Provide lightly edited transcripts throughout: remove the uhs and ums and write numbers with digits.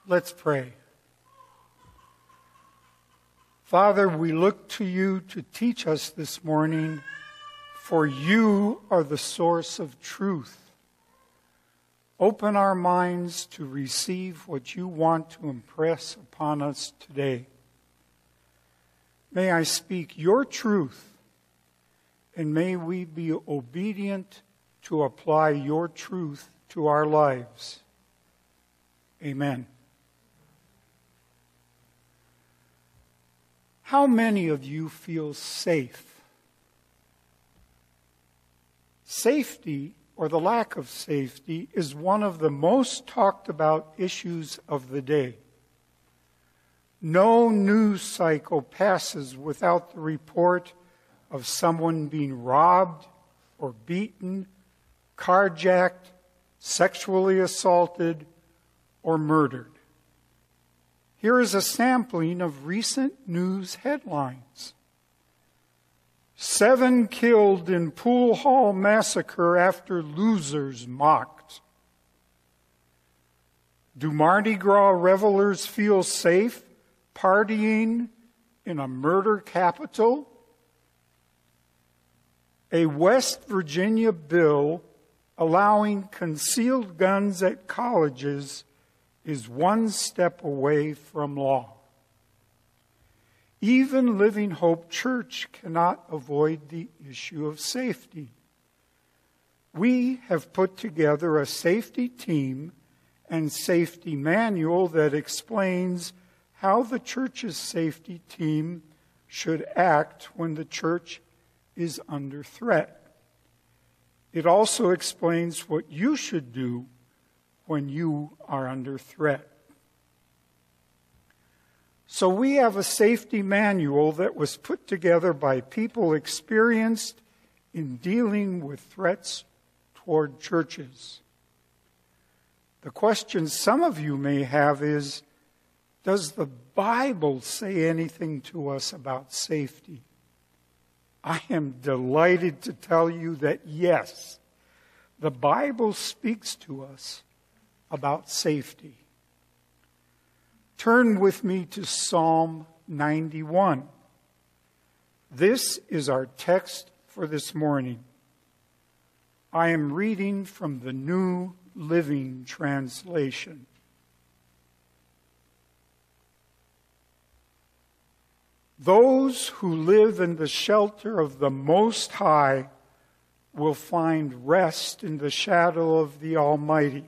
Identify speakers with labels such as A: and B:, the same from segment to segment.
A: Let's pray. Father, we look to you to teach us this morning, for you are the source of truth. Open our minds to receive what you want to impress upon us today. May I speak your truth, and may we be obedient to apply your truth to our lives. Amen. How many of you feel safe? Safety, or the lack of safety, is one of the most talked about issues of the day. No news cycle passes without the report of someone being robbed or beaten, carjacked, sexually assaulted, or murdered. Here is a sampling of recent news headlines. 7 killed in Pool Hall massacre after losers mocked. Do Mardi Gras revelers feel safe partying in a murder capital? A West Virginia bill allowing concealed guns at colleges is one step away from law. Even Living Hope Church cannot avoid the issue of safety. We have put together a safety team and safety manual that explains how the church's safety team should act when the church is under threat. It also explains what you should do when you are under threat. So we have a safety manual that was put together by people experienced in dealing with threats toward churches. The question some of you may have is, does the Bible say anything to us about safety? I am delighted to tell you that yes, the Bible speaks to us about safety. Turn with me to Psalm 91. This is our text for this morning. I am reading from the New Living Translation. Those who live in the shelter of the Most High will find rest in the shadow of the Almighty.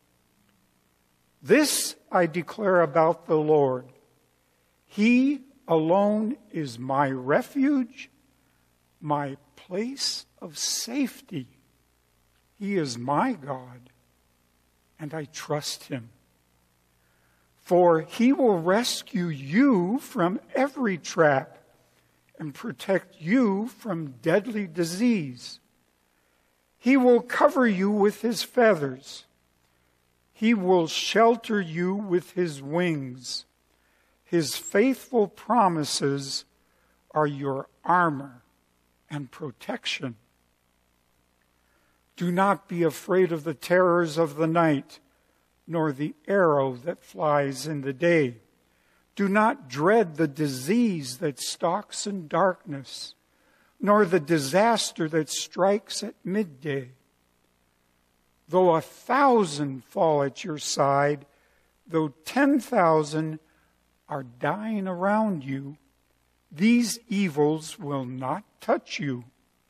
A: This I declare about the Lord. He alone is my refuge, my place of safety. He is my God, and I trust him. For he will rescue you from every trap and protect you from deadly disease. He will cover you with his feathers. He will shelter you with his wings. His faithful promises are your armor and protection. Do not be afraid of the terrors of the night, nor the arrow that flies in the day. Do not dread the disease that stalks in darkness, nor the disaster that strikes at midday. Though 1,000 fall at your side, though 10,000 are dying around you, these evils will not touch you.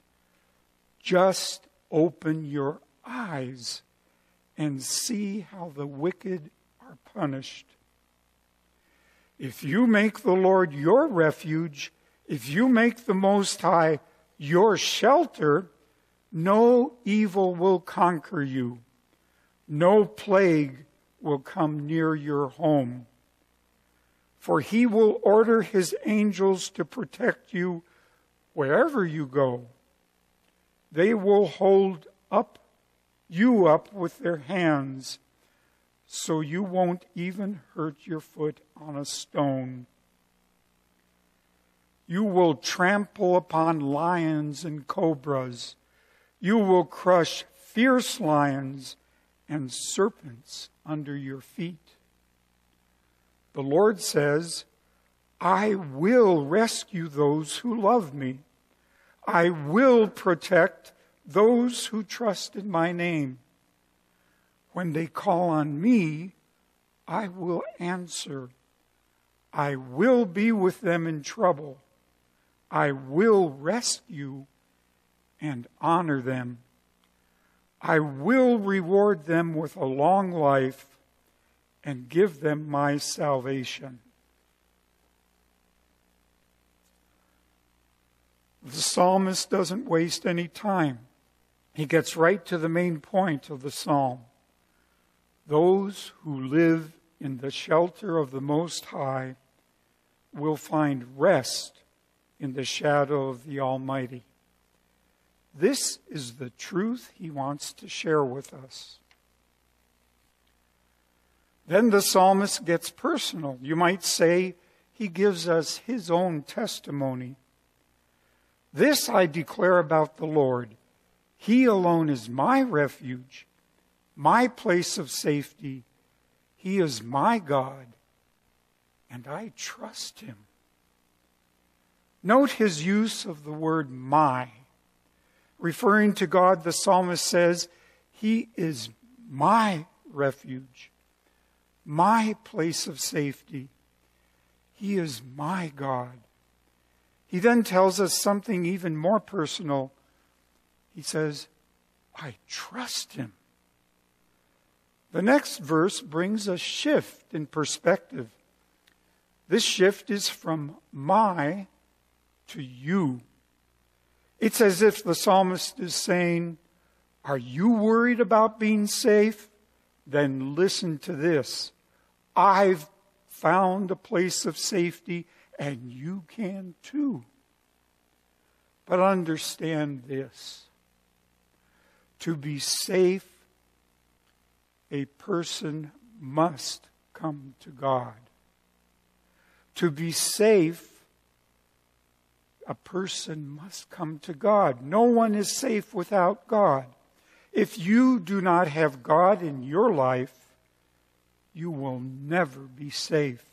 A: Just open your eyes and see how the wicked are punished. If you make the Lord your refuge, if you make the Most High your shelter, no evil will conquer you. No plague will come near your home. For he will order his angels to protect you wherever you go. They will hold you up with their hands, so you won't even hurt your foot on a stone. You will trample upon lions and cobras. You will crush fierce lions and serpents under your feet. The Lord says, I will rescue those who love me. I will protect those who trust in my name. When they call on me, I will answer. I will be with them in trouble. I will rescue and honor them. I will reward them with a long life and give them my salvation. The psalmist doesn't waste any time. He gets right to the main point of the psalm. Those who live in the shelter of the Most High will find rest in the shadow of the Almighty. This is the truth he wants to share with us. Then the psalmist gets personal. You might say he gives us his own testimony. This I declare about the Lord. He alone is my refuge, my place of safety. He is my God, and I trust him. Note his use of the word my. Referring to God, the psalmist says, he is my refuge, my place of safety. He is my God. He then tells us something even more personal. He says, I trust him. The next verse brings a shift in perspective. This shift is from my to you. It's as if the psalmist is saying, are you worried about being safe? Then listen to this. I've found a place of safety, and you can too. But understand this. To be safe, a person must come to God. To be safe, a person must come to God. No one is safe without God. If you do not have God in your life, you will never be safe.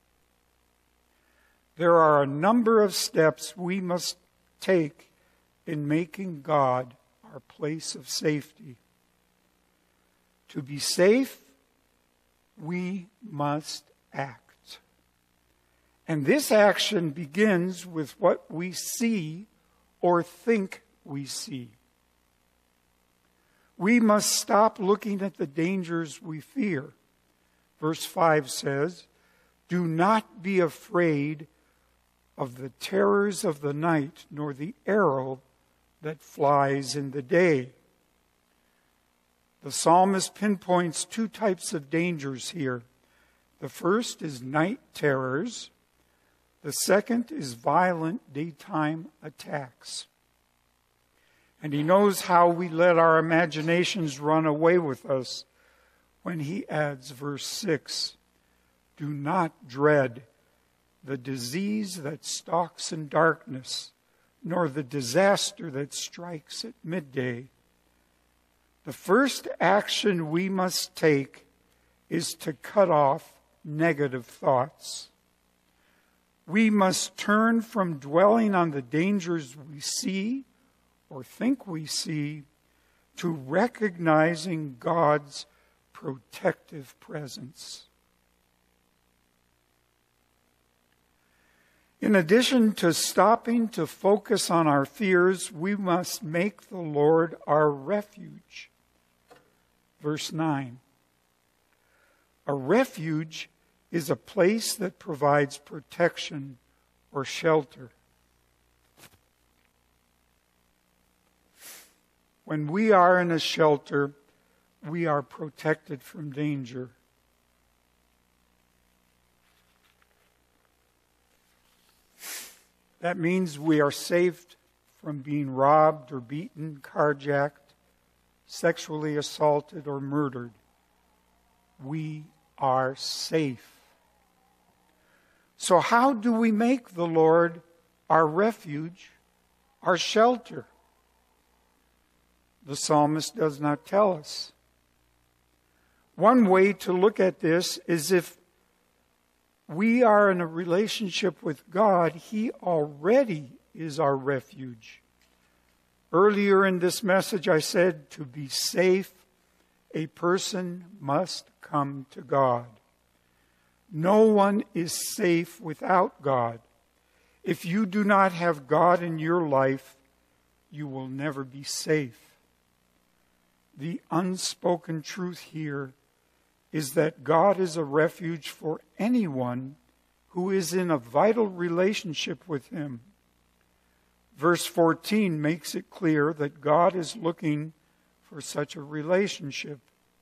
A: There are a number of steps we must take in making God our place of safety. To be safe, we must act. And this action begins with what we see or think we see. We must stop looking at the dangers we fear. Verse 5 says, do not be afraid of the terrors of the night, nor the arrow that flies in the day. The psalmist pinpoints two types of dangers here. The first is night terrors. The second is violent daytime attacks. And he knows how we let our imaginations run away with us when he adds verse 6. Do not dread the disease that stalks in darkness, nor the disaster that strikes at midday. The first action we must take is to cut off negative thoughts. We must turn from dwelling on the dangers we see or think we see to recognizing God's protective presence. In addition to stopping to focus on our fears, we must make the Lord our refuge. Verse 9. A refuge is a place that provides protection or shelter. When we are in a shelter, we are protected from danger. That means we are saved from being robbed or beaten, carjacked, sexually assaulted, or murdered. We are safe. So how do we make the Lord our refuge, our shelter? The psalmist does not tell us. One way to look at this is if we are in a relationship with God, He already is our refuge. Earlier in this message, I said to be safe, a person must come to God. No one is safe without God. If you do not have God in your life, you will never be safe. The unspoken truth here is that God is a refuge for anyone who is in a vital relationship with Him. Verse 14 makes it clear that God is looking for such a relationship.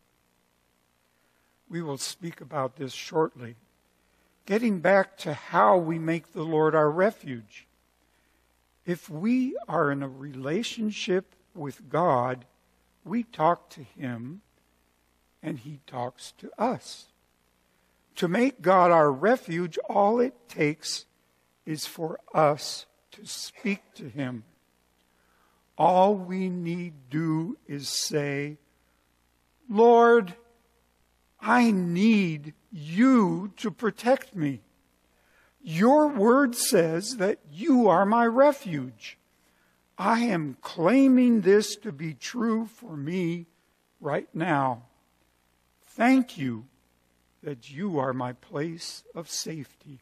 A: We will speak about this shortly. Getting back to how we make the Lord our refuge. If we are in a relationship with God, we talk to Him and He talks to us. To make God our refuge, all it takes is for us to speak to Him. All we need do is say, Lord, I need you to protect me. Your word says that you are my refuge. I am claiming this to be true for me right now. Thank you that you are my place of safety.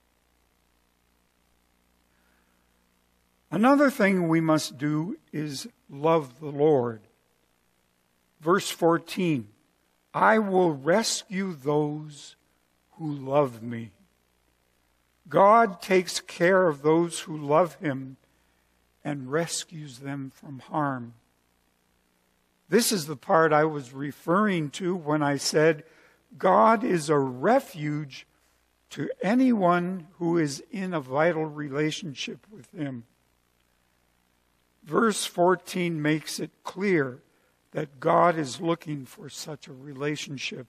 A: Another thing we must do is love the Lord. Verse 14, I will rescue those who love me. God takes care of those who love Him and rescues them from harm. This is the part I was referring to when I said God is a refuge to anyone who is in a vital relationship with Him. Verse 14 makes it clear that God is looking for such a relationship.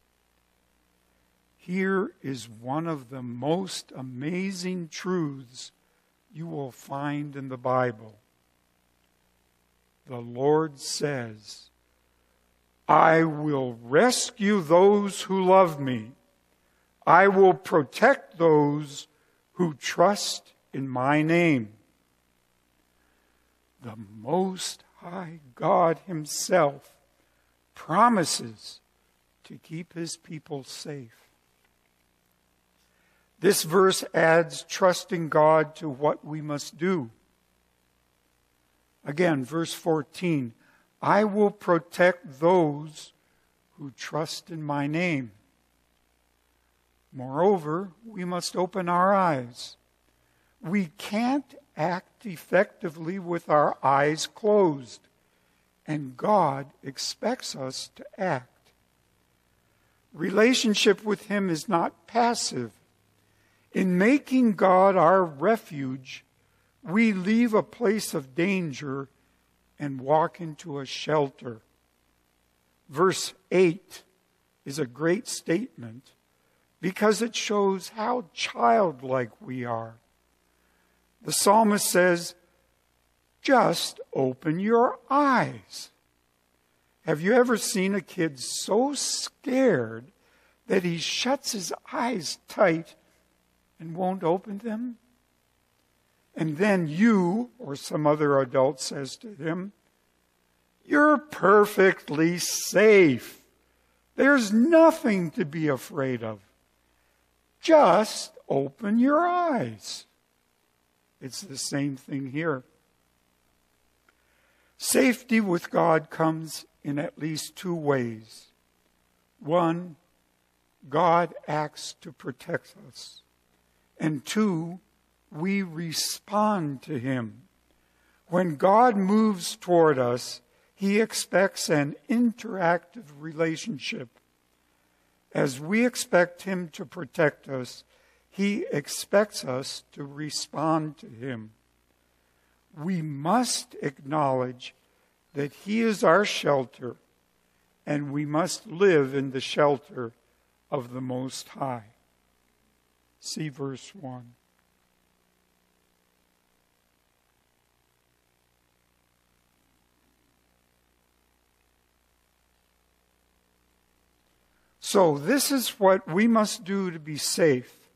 A: Here is one of the most amazing truths you will find in the Bible. The Lord says, I will rescue those who love me. I will protect those who trust in my name. The Most High God Himself promises to keep His people safe. This verse adds trusting God to what we must do. Again, verse 14, I will protect those who trust in my name. Moreover, we must open our eyes. We can't act effectively with our eyes closed, and God expects us to act. Relationship with Him is not passive. In making God our refuge, we leave a place of danger and walk into a shelter. Verse 8 is a great statement because it shows how childlike we are. The psalmist says, just open your eyes. Have you ever seen a kid so scared that he shuts his eyes tight and won't open them? And then you or some other adult says to him, you're perfectly safe. There's nothing to be afraid of. Just open your eyes. It's the same thing here. Safety with God comes in at least two ways. One, God acts to protect us. And two, we respond to Him. When God moves toward us, He expects an interactive relationship. As we expect Him to protect us, He expects us to respond to Him. We must acknowledge that He is our shelter, and we must live in the shelter of the Most High. See verse 1. So this is what we must do to be safe.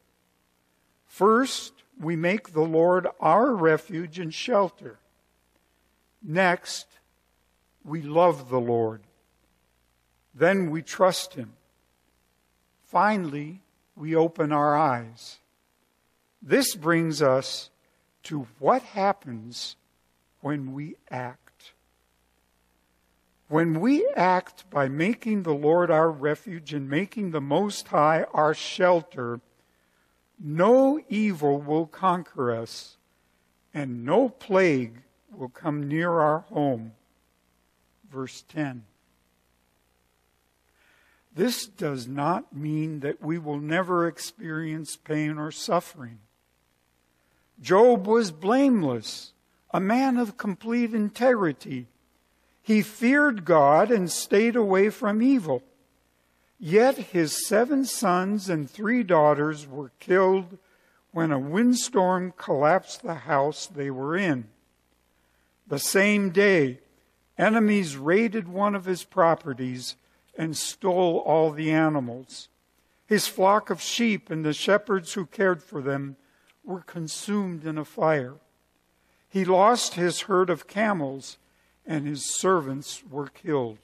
A: First, we make the Lord our refuge and shelter. Next, we love the Lord. Then we trust Him. Finally, we open our eyes. This brings us to what happens when we act. When we act by making the Lord our refuge and making the Most High our shelter, no evil will conquer us, and no plague will come near our home. Verse 10. This does not mean that we will never experience pain or suffering. Job was blameless, a man of complete integrity. He feared God and stayed away from evil. Yet his 7 sons and 3 daughters were killed when a windstorm collapsed the house they were in. The same day, enemies raided one of his properties and stole all the animals. His flock of sheep and the shepherds who cared for them were consumed in a fire. He lost his herd of camels, and his servants were killed.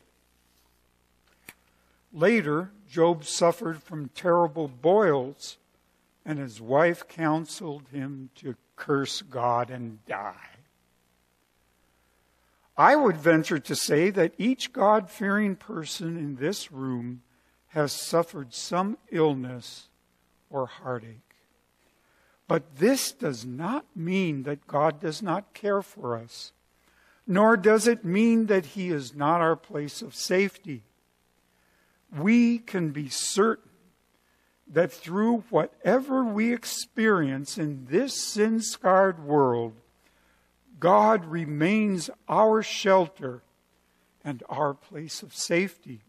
A: Later, Job suffered from terrible boils, and his wife counseled him to curse God and die. I would venture to say that each God-fearing person in this room has suffered some illness or heartache. But this does not mean that God does not care for us, nor does it mean that He is not our place of safety. We can be certain that through whatever we experience in this sin-scarred world, God remains our shelter and our place of safety.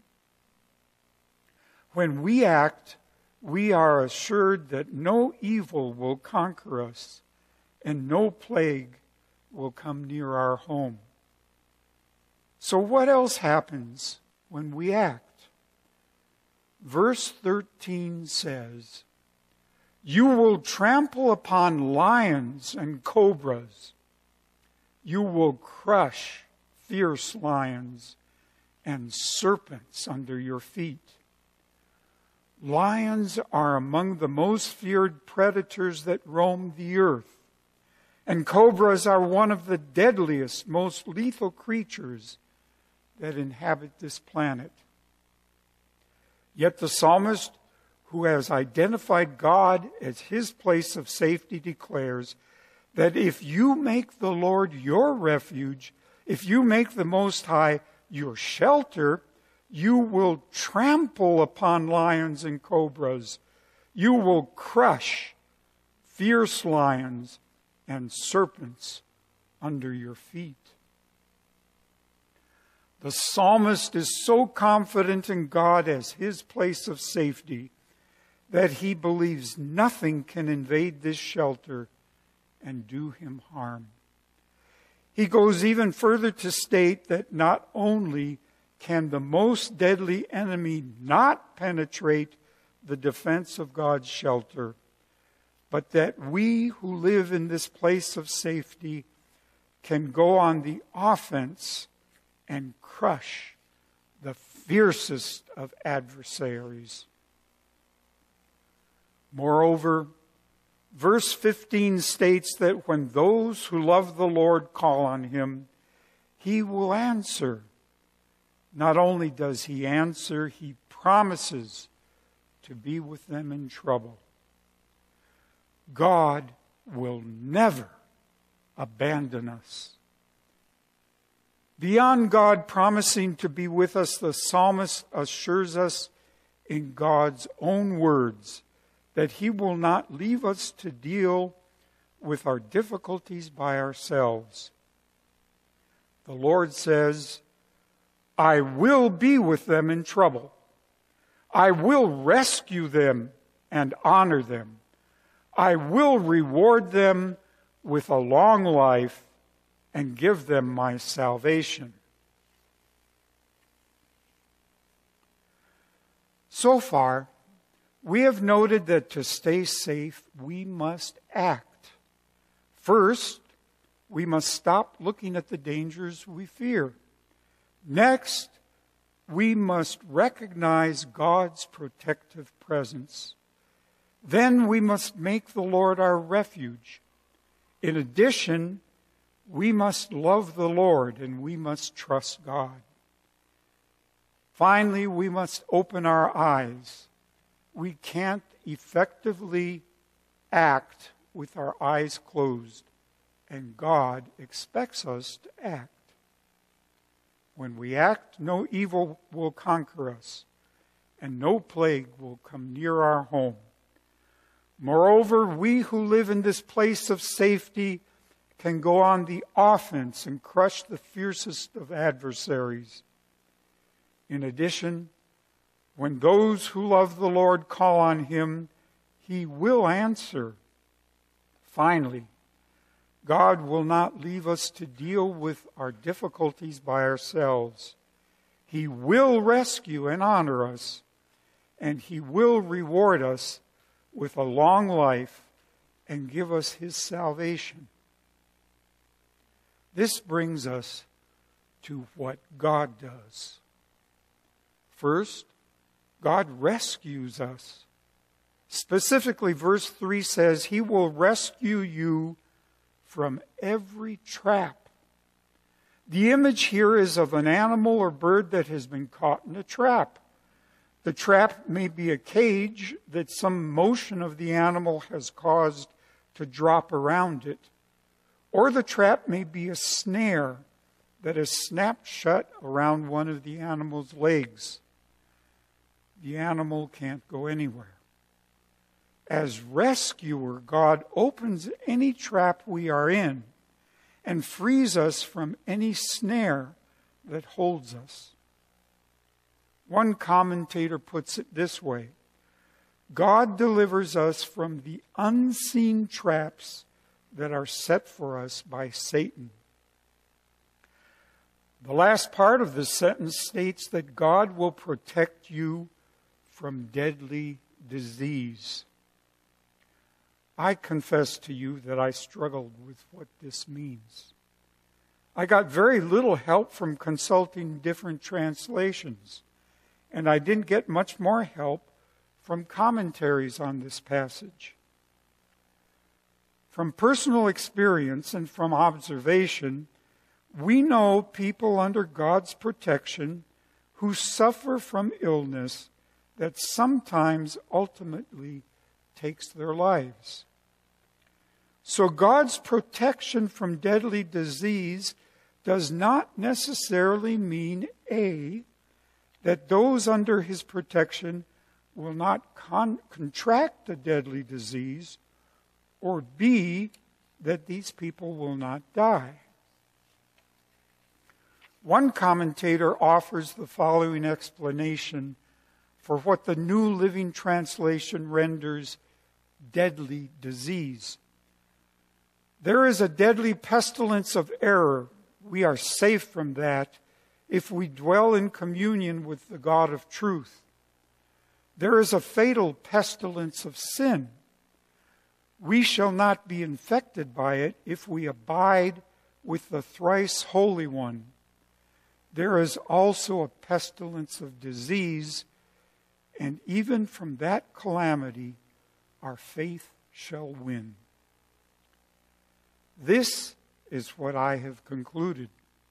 A: When we act, we are assured that no evil will conquer us and no plague will come near our home. So what else happens when we act? Verse 13 says, "You will trample upon lions and cobras. You will crush fierce lions and serpents under your feet." Lions are among the most feared predators that roam the earth, and cobras are one of the deadliest, most lethal creatures that inhabit this planet. Yet the psalmist, who has identified God as his place of safety, declares that if you make the Lord your refuge, if you make the Most High your shelter, you will trample upon lions and cobras. You will crush fierce lions and serpents under your feet. The psalmist is so confident in God as his place of safety that he believes nothing can invade this shelter and do him harm. He goes even further to state that not only can the most deadly enemy not penetrate the defense of God's shelter, but that we who live in this place of safety can go on the offense and crush the fiercest of adversaries. Moreover, verse 15 states that when those who love the Lord call on Him, He will answer. Not only does He answer, He promises to be with them in trouble. God will never abandon us. Beyond God promising to be with us, the psalmist assures us in God's own words that He will not leave us to deal with our difficulties by ourselves. The Lord says, "I will be with them in trouble. I will rescue them and honor them. I will reward them with a long life and give them my salvation." So far, we have noted that to stay safe, we must act. First, we must stop looking at the dangers we fear. Next, we must recognize God's protective presence. Then we must make the Lord our refuge. In addition, we must love the Lord and we must trust God. Finally, we must open our eyes. We can't effectively act with our eyes closed, and God expects us to act. When we act, no evil will conquer us, and no plague will come near our home. Moreover, we who live in this place of safety can go on the offense and crush the fiercest of adversaries. In addition, when those who love the Lord call on Him, He will answer. Finally, God will not leave us to deal with our difficulties by ourselves. He will rescue and honor us, and He will reward us with a long life and give us His salvation. This brings us to what God does. First, God rescues us. Specifically, verse 3 says, He will rescue you from every trap. The image here is of an animal or bird that has been caught in a trap. The trap may be a cage that some motion of the animal has caused to drop around it, or the trap may be a snare that is snapped shut around one of the animal's legs. The animal can't go anywhere. As rescuer, God opens any trap we are in and frees us from any snare that holds us. One commentator puts it this way: God delivers us from the unseen traps that are set for us by Satan. The last part of the sentence states that God will protect you from deadly disease. I confess to you that I struggled with what this means. I got very little help from consulting different translations, and I didn't get much more help from commentaries on this passage. From personal experience and from observation, we know people under God's protection who suffer from illness that sometimes ultimately takes their lives. So God's protection from deadly disease does not necessarily mean, A, that those under His protection will not contract a deadly disease, or B, that these people will not die. One commentator offers the following explanation for what the New Living Translation renders deadly disease. There is a deadly pestilence of error. We are safe from that if we dwell in communion with the God of truth. There is a fatal pestilence of sin. We shall not be infected by it if we abide with the thrice Holy One. There is also a pestilence of disease, and even from that calamity, our faith shall win. This is what I have concluded.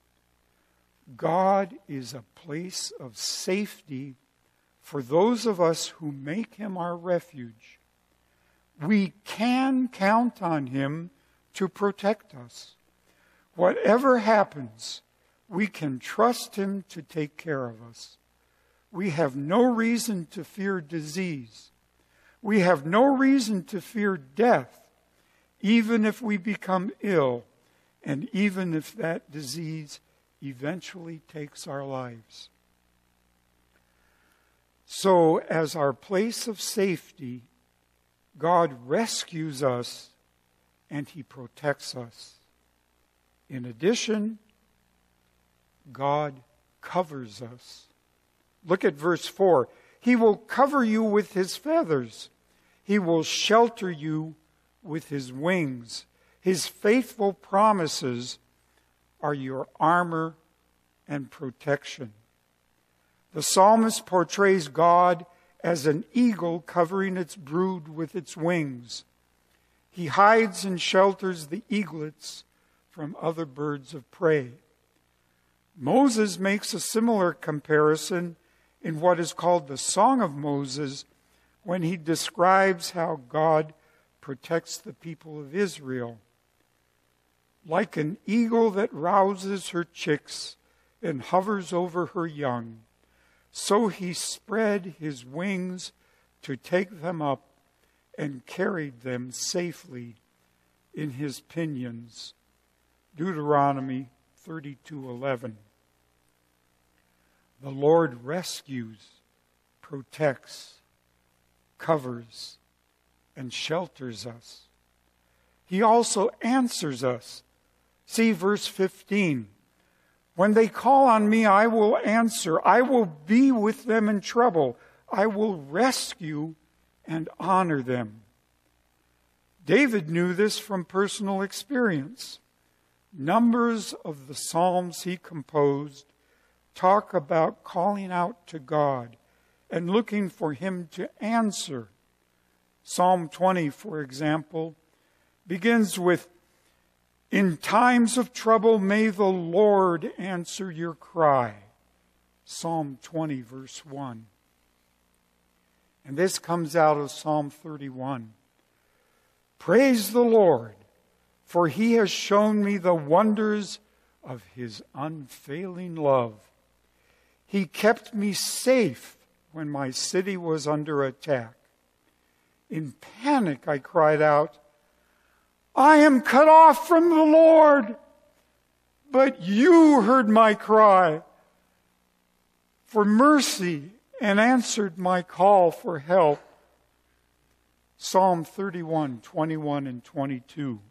A: God is a place of safety for those of us who make Him our refuge. We can count on Him to protect us. Whatever happens, we can trust Him to take care of us. We have no reason to fear disease. We have no reason to fear death, even if we become ill, and even if that disease eventually takes our lives. So, as our place of safety, God rescues us and He protects us. In addition, God covers us. Look at verse 4. He will cover you with his feathers. He will shelter you with his wings. His faithful promises are your armor and protection. The psalmist portrays God as an eagle covering its brood with its wings. He hides and shelters the eaglets from other birds of prey. Moses makes a similar comparison in what is called the Song of Moses when he describes how God protects the people of Israel. Like an eagle that rouses her chicks and hovers over her young, so he spread his wings to take them up and carried them safely in his pinions. Deuteronomy 32:11. The Lord rescues, protects, covers, and shelters us. He also answers us. See verse 15. When they call on me, I will answer. I will be with them in trouble. I will rescue and honor them. David knew this from personal experience. Numbers of the psalms he composed talk about calling out to God and looking for him to answer. Psalm 20, for example, begins with, "In times of trouble may the Lord answer your cry." Psalm 20, verse 1. And this comes out of Psalm 31. "Praise the Lord, for he has shown me the wonders of his unfailing love. He kept me safe when my city was under attack. In panic I cried out, 'I am cut off from the Lord.' But you heard my cry for mercy and answered my call for help." Psalm 31, 21 and 22.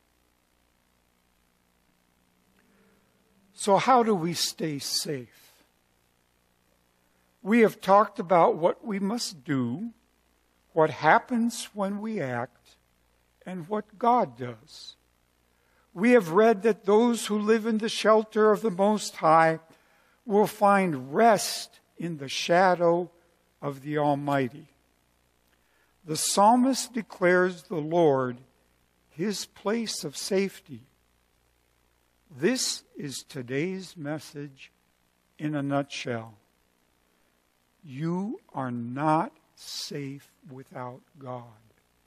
A: So how do we stay safe? We have talked about what we must do, what happens when we act, and what God does. We have read that those who live in the shelter of the Most High will find rest in the shadow of the Almighty. The psalmist declares the Lord his place of safety. This is today's message in a nutshell. You are not safe without God.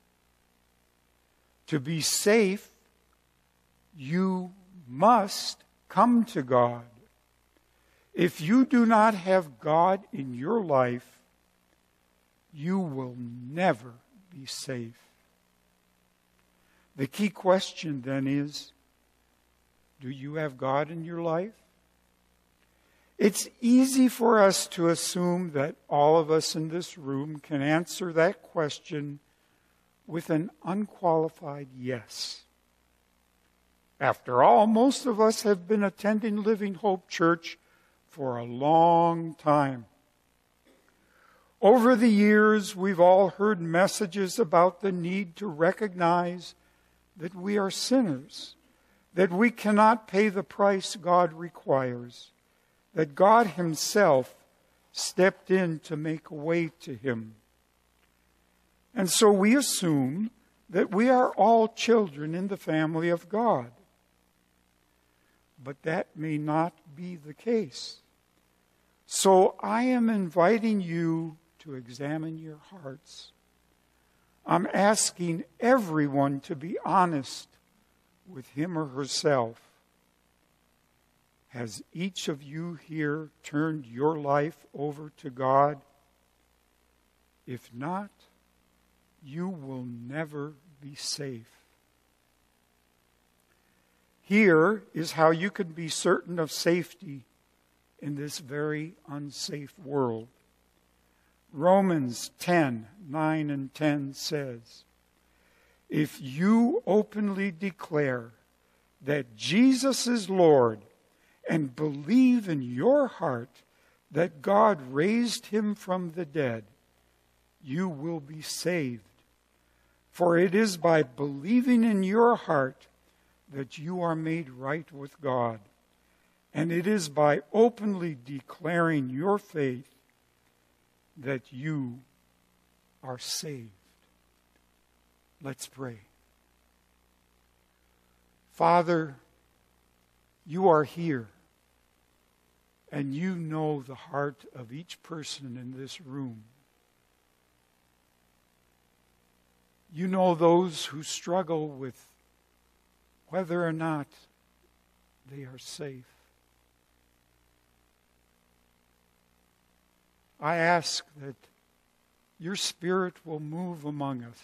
A: To be safe, you must come to God. If you do not have God in your life, you will never be safe. The key question then is, do you have God in your life? It's easy for us to assume that all of us in this room can answer that question with an unqualified yes. After all, most of us have been attending Living Hope Church for a long time. Over the years, we've all heard messages about the need to recognize that we are sinners, that we cannot pay the price God requires, that God himself stepped in to make a way to him. And so we assume that we are all children in the family of God. But that may not be the case. So I am inviting you to examine your hearts. I'm asking everyone to be honest with him or herself. Has each of you here turned your life over to God? If not, you will never be safe. Here is how you can be certain of safety in this very unsafe world. Romans 10, 9 and 10 says, "If you openly declare that Jesus is Lord and believe in your heart that God raised him from the dead, you will be saved. For it is by believing in your heart that you are made right with God. And it is by openly declaring your faith that you are saved. Let's pray. Father, you are here, and you know the heart of each person in this room. You know those who struggle with whether or not they are safe. I ask that your Spirit will move among us,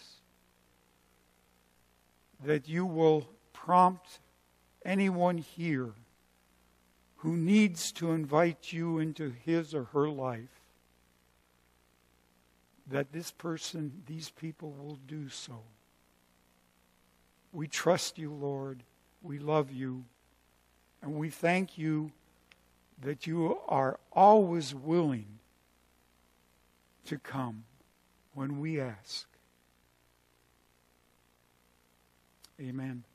A: that you will prompt anyone here who needs to invite you into his or her life, that these people will do so. We trust you, Lord. We love you. And we thank you that you are always willing to come when we ask. Amen.